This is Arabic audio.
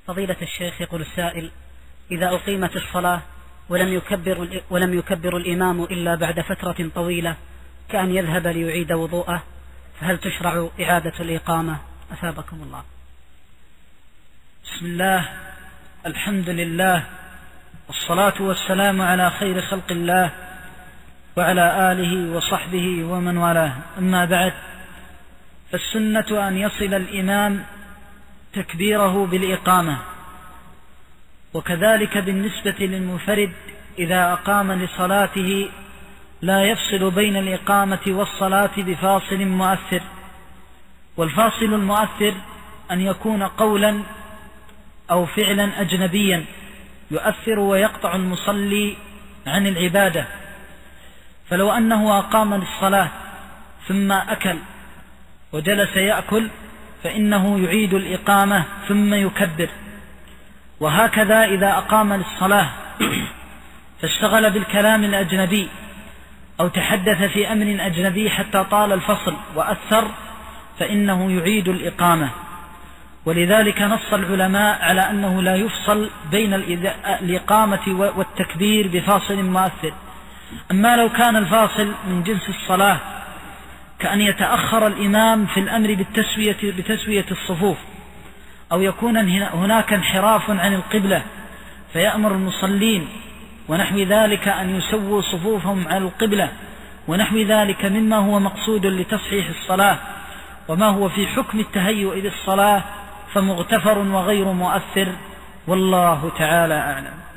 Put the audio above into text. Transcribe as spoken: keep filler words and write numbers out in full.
فضيلة الشيخ، يقول السائل: إذا أقيمت الصلاة ولم يكبر, ولم يكبر الإمام إلا بعد فترة طويلة كأن يذهب ليعيد وضوءه، فهل تشرع إعادة الإقامة؟ أثابكم الله. بسم الله، الحمد لله، والصلاة والسلام على خير خلق الله وعلى آله وصحبه ومن والاه، أما بعد، فالسنة أن يصل الإمام تكبيره بالإقامة، وكذلك بالنسبة للمنفرد إذا أقام لصلاته لا يفصل بين الإقامة والصلاة بفاصل مؤثر. والفاصل المؤثر أن يكون قولا أو فعلا أجنبيا يؤثر ويقطع المصلي عن العبادة. فلو أنه أقام للصلاة ثم أكل وجلس يأكل فإنه يعيد الإقامة ثم يكبر. وهكذا إذا أقام للصلاة فاشتغل بالكلام الأجنبي أو تحدث في أمر أجنبي حتى طال الفصل وأثر فإنه يعيد الإقامة. ولذلك نص العلماء على أنه لا يفصل بين الإقامة والتكبير بفاصل مؤثر. أما لو كان الفاصل من جنس الصلاة كأن يتأخر الإمام في الأمر بالتسوية, بتسوية الصفوف، أو يكون هناك انحراف عن القبلة فيأمر المصلين ونحو ذلك أن يسووا صفوفهم على القبلة ونحو ذلك مما هو مقصود لتصحيح الصلاة، وما هو في حكم التهيؤ للصلاة فمغتفر وغير مؤثر، والله تعالى أعلم.